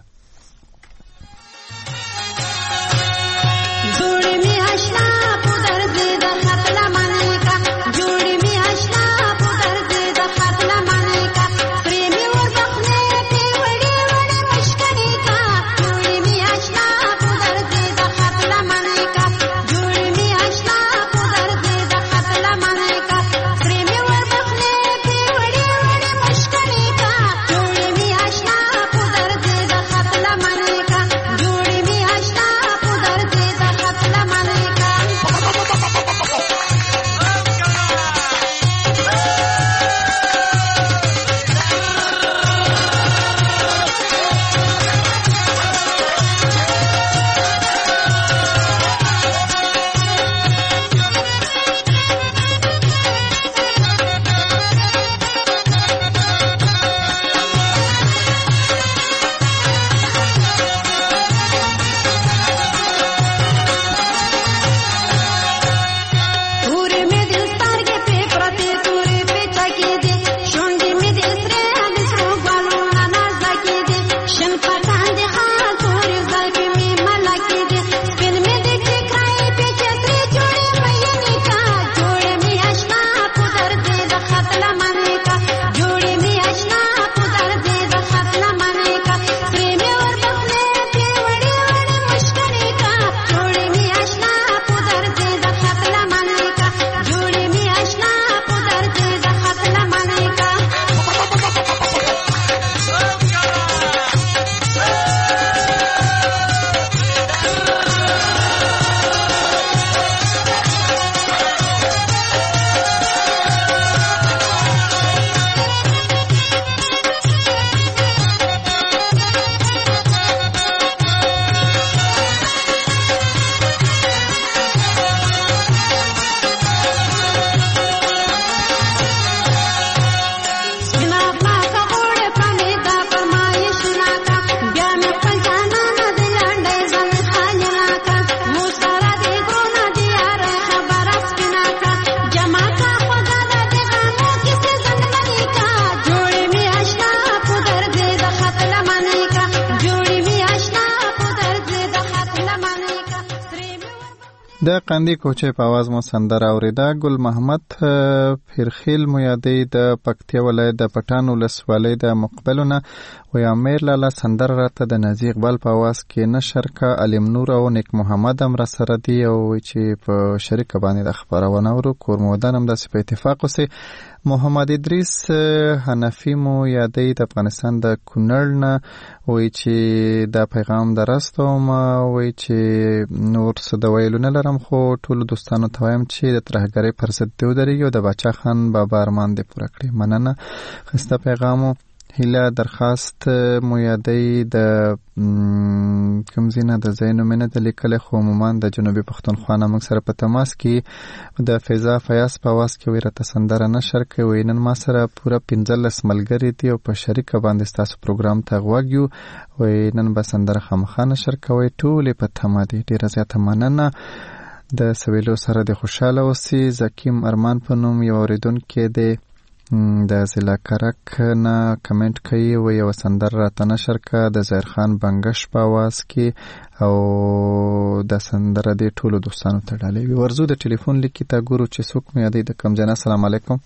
د قندي کوچې په आवाज مو سندره اوریده. ګل محمد پیرخیل مو یادې د پکتیا ولایت د پټان ولسوالۍ د مقبلونه و یا میر لاله سندره راته د نازي اقبال په आवाज کې نشر کا. علم نور او نیک محمد هم را سره دی او چې په شریکه باندې د خبرونه ورو کور مودان هم د په اتفاق اوسه. محمد ادریس حنفی مو یادې د افغانستان د کونړ نه وایي چې دا پیغام درسته ما وایي چې نور څه د ویلو نه لرم خو ټول دوستانو ته وایم چې د ترهګرۍ پر ضد دی ودرېږي او د باچا خان بابا ارمان دې پوره کړي. مننه. ښایسته پیغامو. هیله درخواست مو یادې د کوم ځای نه د ځای نوم نه د لیکلی خو عموما د جنوبي پښتونخوا نه موږ سره په تماس کې د فیضا فیاض په آواز کې وایي راته سندره نشر کوي. وایي نن ما سره پوره 15 ملګري دي او په شریکه باندې ستاسو پروګرام ته غوږ یو. وایي نن به سندره خامخا نشر کوئ. ټولې په تمه دي. ډېره زیاته مننه. د سویلو سره د خوشحاله اوسئ. زکیم ارمان په نوم یو اورېدونکی دی د ضلع کرک نه کمنټ کوي و یو سندر راته نشر کا د زهیر خان بنگش په आवाज کې او د سندره د ټولو دوستانو ته ډالې وي. ورزو د ټلیفون لیکي تا ګورو چې څوک مې یادې د کم جنا. السلام علیکم.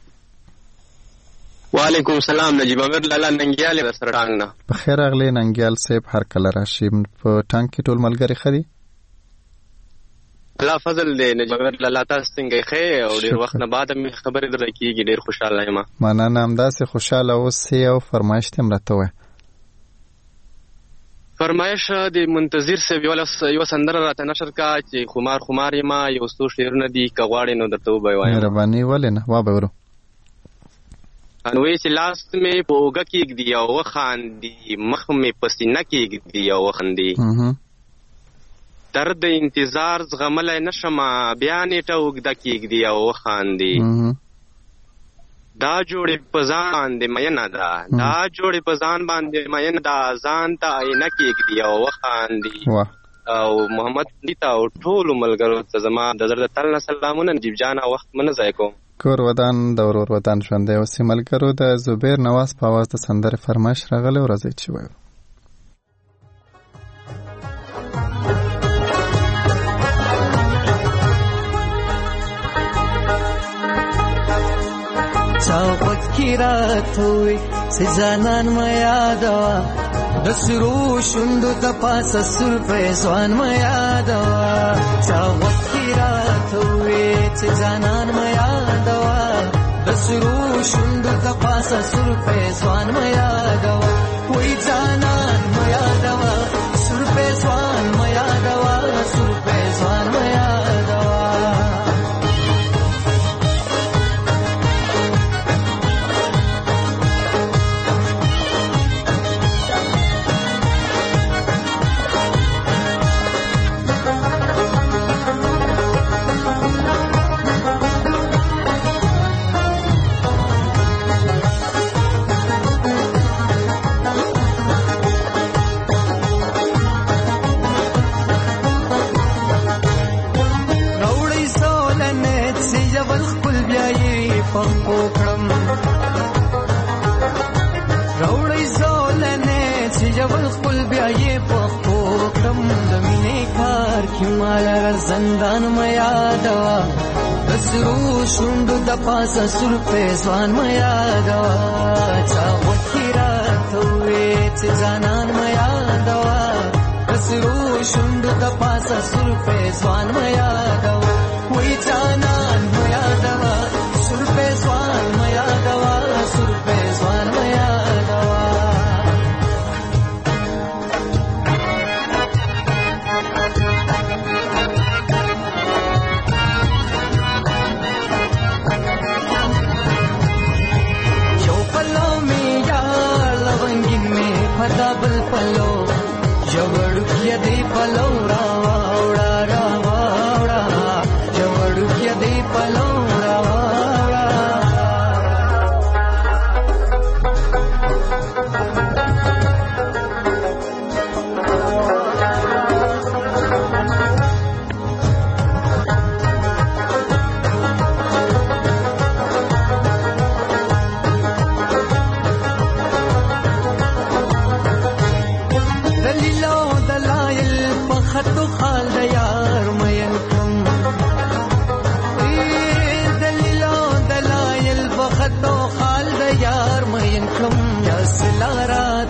وعلیکم السلام. نجیب امیر لالا ننګیال سره ټانګ نه. بخیر اغلی ننګیال صاحب. هر کله راشي په ټانګ کې ټول ملګری خدي. الله فضل دی. نجیب امیر لالا تاسو څنګه ښه او ډیر وخت نه بعد مې خبرې درکېږي. ډیر خوشاله یم. مننه. همداسې خوشاله اوسئ او فرمایش ته مرته وای. فرمایش د منتظر صاحب یو سندره راته نشر کا چې خمار یم یو څو شعرونه دي که غواړې نو درته ووایم. مهرباني ولې نه وابورو. انوي چې لاس مې په اوږه کېږدي او وخاندي مخ مې په سینه کېږدي او وخاندي درد انتظار زغملی نشم بیا نیټه اوږده کېږدي او وخاندي دا جوړې په ځان باندې مینه ده دا جوړې په ځان باندې مینه ده ځان ته آینه کېږدي او وخاندي او محمد دیتا او ټولو ملګرو ته زما د زړه تل نه سلامونه. نجیب جانه وخت مه نه ضایع کوم. کور ودان د ورور ودان ژوندی اوسې. ملګرو د زبیر نواز په आवाज د سندرې فرمایش راغلی او راځئ چې وایو. چاوت کی رات ہوئی سجانان میادوا دسرو شندو د پاسه سر په ځوان میادوا چاوت کی رات ہوئی سجانان میادوا دسرو شندو د پاسه سر په ځوان میادوا وای جانان میادوا سر په ځوان میادوا سر په ځوان میادوا روړی زولنه چې جبل خپل بیا یې پخو کړم د مینې کار کې مال زندان مې یادوا دسرو شوندو د پاسه سر په ځوان مې یادوا چا وکړه ته چې ځانان مې یادوا دسرو شوندو د پاسه سر په ځوان مې یادوا وای جانان مې یادوا سر په ځوان مې یادوا سر په ځوان مې یادوا یو پلو مې یار لونګین مې پتا بل پلو جوړ کې دې پلو راوړا راوړا جوړ کې دې پلو خطو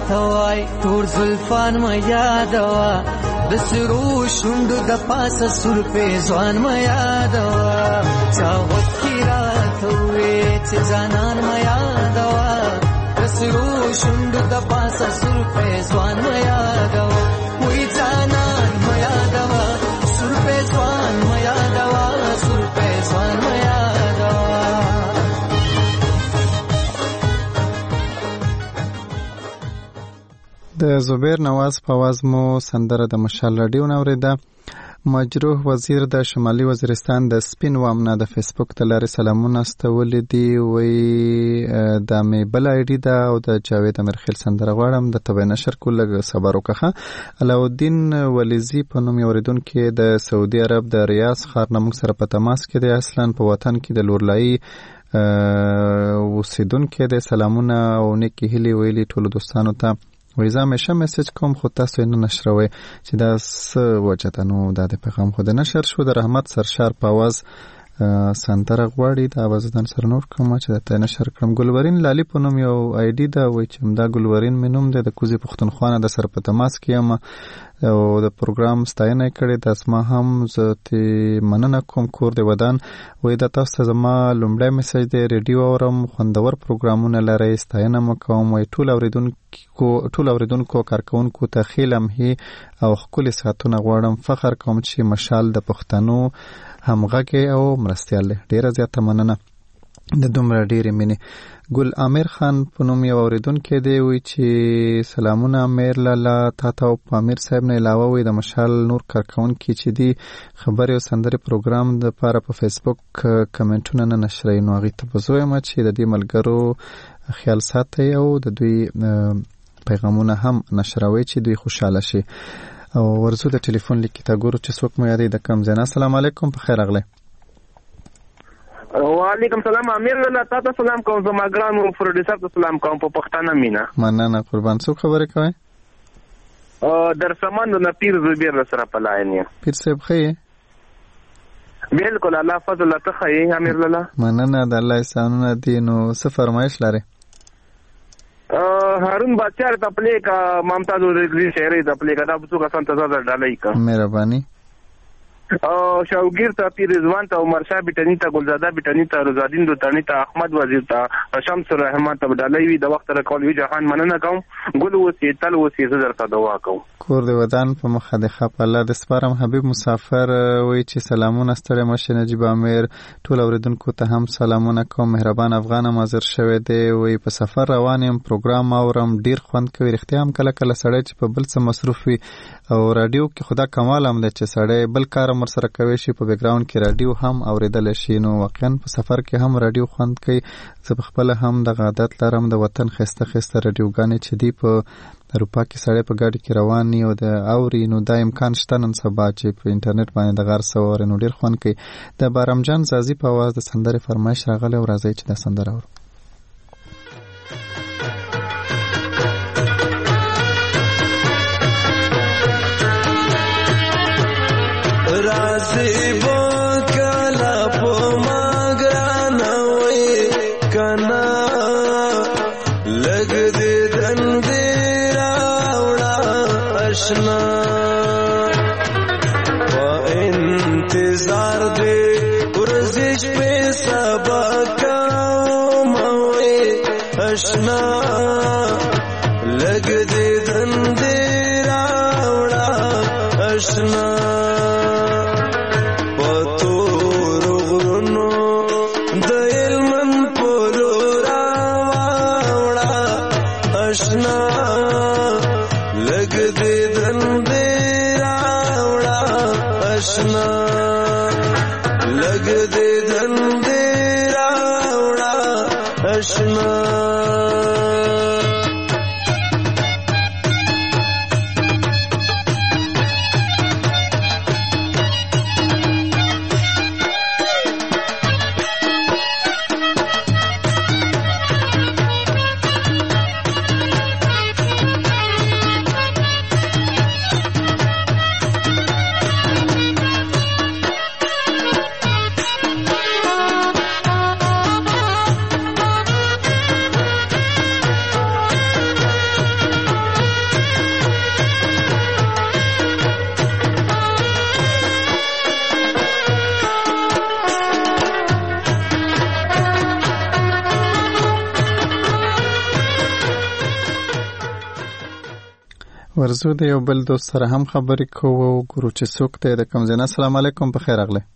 راته وای تور زلفان ما یادوا د سرو شوندو د پاسه سور پیزوان ما یادوا چاوت کی راته وای چې ځانان ما یادوا د سرو شوندو د پاسه سور پیزوان ما یادوا وای ځانان ما یادوا سور پیزوان ما یادوا سور پیزوان ما یادوا. د زبیر نواز په आवाज مو سندره د مشال رادیو نوریده. مجروح وزیر د شمالي وزیرستان د سپین وامنه د فیسبوک د لارې سلامونه استولې دي. وی د مې بل آیډي ده او د جاوید امرخیل سندره غواړم د تبع نشر کو لږ صبر وکړه. علاءالدین ولیزی په نوم اوریدونکو د سعودي عرب د ریاض ښار نه موږ سره په تماس کې دی. اصلا په وطن کې د لورلای اوسیدونکو د سلامونه او نیکی هیلې ویلي ټولو دوستانو ته. وای زه همیشه میسج کوم خو تاسو یې نه نشروئ چې دا څه وجه ده. نو دا د پیغام خو د نشر شو. د رحمت سرشار په आवाज سندره غواړي. دا आवाज دن سره نور کوم چې د ته نشر کړم. ګلورین لالی په نوم یو آیډي ده. وای چې دا ګلورین مې نوم دی. د کوزي پښتونخوا د سر په تماس کې یم او د پروګرام ستاینه کړې. د اسما هم زه ته مننه کوم. کور د ودان وای دا تاسو زما لومړی میسج دی. ریډیو اورم خوندور پروګرامونه لري. ستاینه مکوم. وای ټول اوریدونکو کارکونکو ته خیلم هي او خپل ساتونه غواړم. فخر کوم چې مشال د پښتنو همغږی او مرستیال دی. ډیره زیاته مننه د دومره ډیره مینه. ګل امیر خان په نوم یو اوریدونکو دی. وی چې سلامونه امیر لاله تاسو او امیر صاحب نه علاوه وي د مشال نور کارکونکو چې دی خبري او سندري پروګرام د لپاره په فیسبوک کمنټونه نه نشري. نو هغه ته بزویم چې د دې ملګرو خیال ساتي او د دوی پیغامونه هم نشروي چې دوی خوشاله شي. او ورزو د ټلیفون لیک ته ګورو چې څوک مو یادې د کم ځای. السلام علیکم په خیر اغله. وعلیکم سلام امیر الله تاسو سلام کوم. زما ګران پروډوسر ته سلام کوم په پښتانه مینا. مننه قربان. څوک خبرې کوي؟ در سامان د پیر زبیر سره پلاین یم. پیر صاحب خیر؟ بالکل الله فضل ته خیر امیر الله. مننه د الله احسانونه دي. نو څه فرمایش لري؟ هارون بادشاہ تپلے کا ممتاز رضوی شہری تپلے کا دا بسو کا سنت زادر ڈالائی کا مہربانی. شاوگیر تا پیر رضوان تا عمر شاہ بٹنی تا گلزادہ بٹنی تا رضادین دو تانی تا احمد وزیر تا شمس الرحمن تا ډالۍ وی د وخت رکول وی جهان مننه کوم. ګل وسی تل وسی زدر تا دعا کوم. کور د ودان په مخه د خپ الله د سپارم. حبیب مسافر وی چې سلامونه ستړي مشه. نجیب امیر ټول اوریدونکو ته هم سلامونه کوم. مهربان افغان مازر شوه دی. وی په سفر روانم پروګرام اورم ډیر خوند کوي. رښتیا هم کله کله سړی چې په بل څه مصروف وي او رادیو کې خدا کمال هم دی چې سړی بل کار مر سره کوي شي په بیک ګراوند کې رادیو هم اوریدل شي. نو واقعا په سفر کې هم رادیو خوند کوي. زه په خپل هم د عادت لرم د وطن خسته رادیوګانې چې دی په اروپا کې سړی په ګاډي کې روان ني او د اوري. نو دا امکان شته نن سبا چې په انټرنیټ باندې د غار سوار نو ډیر خوند کوي. د بارمجان زازي په आवाज د سندره فرمایش راغله او راځي چې د سندره اورو. رازي وکلا په ماګران وې کنا لګ دې دندې راوړا آشنا په انتظار دې ورزش په سبا کوم وې آشنا لګ دې دندې راوړا آشنا ورزو د یو بل دوست سره هم خبرې کوو ګورو چې څوک دی د کوم ځای نه. السلام علیکم، په خیر راغلی.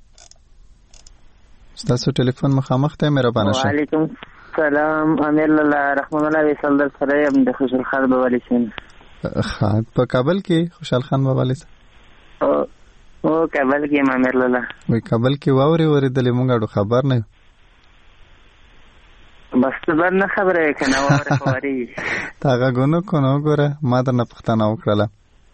ستاسو ټلیفون مخامخ دی، مهربانه شئ. وعلیکم السلام، امیر الله رحمان الله وصل در سره یم د خوشحال خان بابا لیسین. په کابل کې خوشحال خان بابا لیسین او کابل کې امیر الله وای کابل کې واورېدلې مونږ اډو خبر نه بس بر نه خبره کنه واره خبري تا غونو کو نو ګوره ما درنه پښتنه وکړه.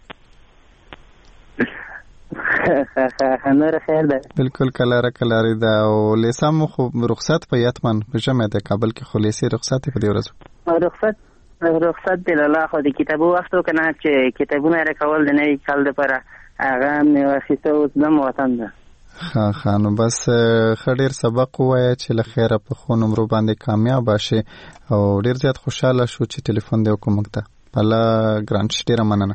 نور خیر ده بالکل کلاره ده. او لیسام خو رخصت په یتمن په جمع ده کابل کې، خو لیسې رخصت په دې ورځ رخصت دی له خو د کتابو وخت کنه چې کتابونه راکول د نوې کال لپاره هغه مې واخیسته اوس د وطن ده. نو بس خډیر سبق وایي چې له خیره په خو نمرو باندې کامیاب شي او ډیر زیات خوشاله شو چې ټلیفون دی وکړم ته. الله ګران شي، ډیره مننه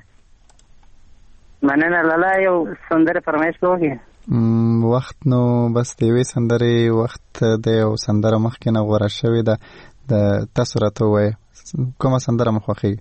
لاله. یو سندره فرمایش کوي وخت نو بس دی وی سندره وخت دی او سندره مخکې نه غوړه شوې ده د تاسو راته وایي کومه سندره مخوخي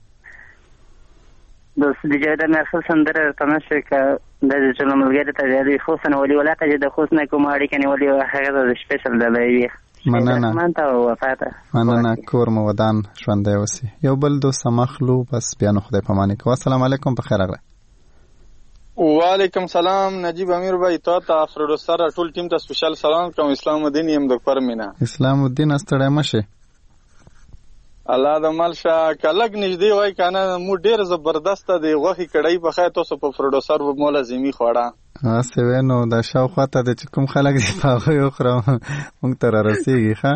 د جاده نرخ سندره تمشه ک د جنو ملګری ته دی خوسن ولي ولاته د خوسنه کوم اړي کني ولي هغه د سپیشل د وی مننه مانته وفاته مننه کور مو ودان ژوندې وسی. یو بل دوست مخلو بس بیا نو خدای پاماني کو. السلام علیکم، په خیر راغله. وعلیکم سلام نجیب امیر بھائی، تا پروډوسر ټول ټیم ته سپیشل سلام کوم. اسلام الدین یم د پرمینا. اسلام الدین استړی مشه الله د مالشا کلک نږدې وای کنه مو ډیر زبردست دی غوخي کړای په خای تاسو په پروډوسر و مولا زمي خوړه اسه وینو د شاو خاطه د کوم خلک دی په یو خرو مونږ تر رسیږي ښا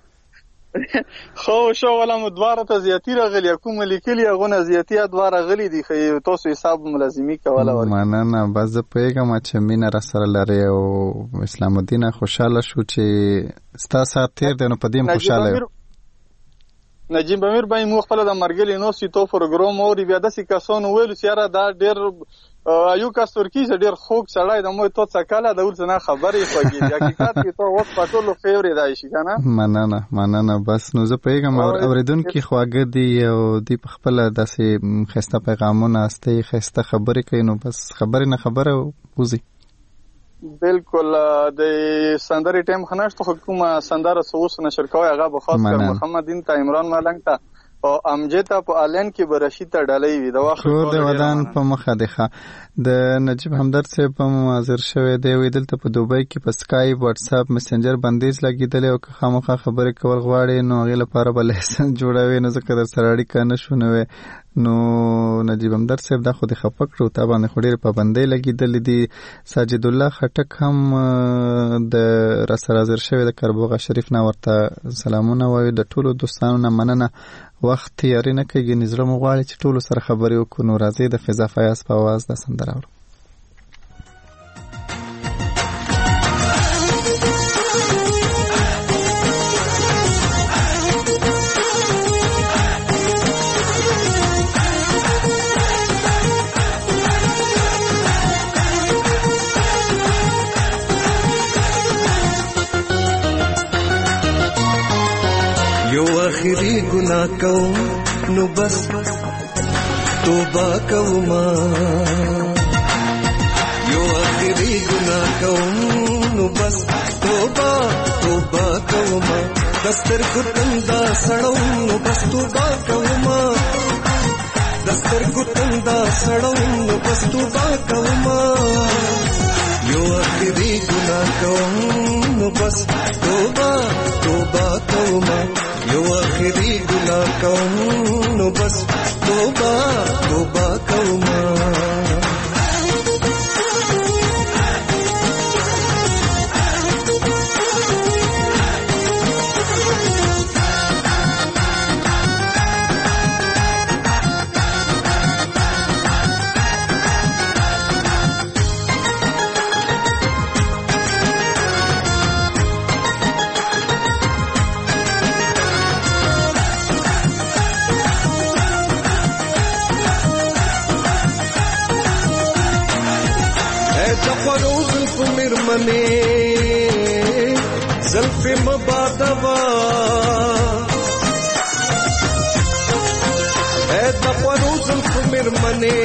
خو شو ولا مدواره ته زیاتی راغلی کوم لیکلی غونه زیاتی ادواره غلی دی خو تاسو حساب ملازمي کوله ور مننه بس پیغام چې مين را سره لري او اسلام الدین خوشاله شو چې ستاسو تیر دنو پدیم خوشاله نجیب امیر بای مو خپل د مرګلی نو سی تو پروګرام او بیا د سی کسانو ویل سیاره دا ډیر یو کس ترکی ډیر خوک سړای د مو تو څکاله د ول څنګه خبرې خوږي حقیقت کې تو وخت پټولو فیوري دی شي کنه. مننه بس نو زه پیغام اوریدونکو خواږه دی او دی خپل داسې خسته پیغامونه استه خسته خبرې کوي نو بس خبرې نه خبره وزي. بالکل د سندري ټیم خناشت حکومت سندره سوس نشر کوي هغه بخاص کر محمد دین ته عمران ملنګ ته او امجد په آلین کې برشي ته ډالۍ وي د وخت د ودان په مخه ده. د نجیب همدرد صاحب په حاضر شوی دی ویدل ته په دوبۍ کې په سکایپ واتس اپ میسنجر بندیز لګیدل او خامخا خبرې کول غواړي نو غي لپاره بل حسن جوړوي نو ځکه در سره اړیکه نشونه وي نو نجیب همدرد صاحب دا خو د خپکړو ته باندې خډیر پابندۍ لګیدل دي. ساجد الله خټک هم د رسر حاضر شوی د کربوغه شریف نه ورته سلامونه وایي. د ټولو دوستانو نه مننه وخت یاري نه کوي نظر مو غواړي چې ټولو سره خبرې وکړو نو راځي د فضا فیاض په आवाज د سندره اورو. یو اخری گناہ کوم نو بس توبه کوما یو اخری گناہ کوم نو بس توبه کوما دستر ګتندا سړو نو بس توبه کوما دستر ګتندا سړو نو بس توبه کوما یو اخری گناہ کوم نو بس توبه کوما یو اخری گناہ کوم نو بس توبه کوما. زلف مبادوا اے دپرو زلف میرمنې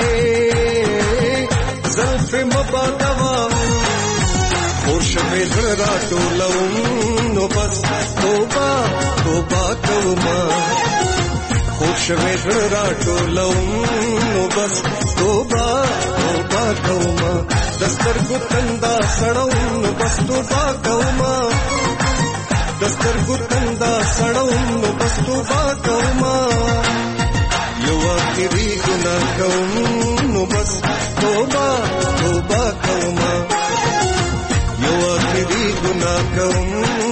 زلف مبادوا خور شوې زړه راټولوم نو بس توبه توبه کوما خور شوې زړه راټولوم نو بس توبه توبه کوما دسترګو تندا سړوم نو بس توبه کوما دسترګو تندا سړوم نو بس توبه کوما یو اخري ګناه کوم نو بس توبه توبه کوما یو اخري ګناه کوم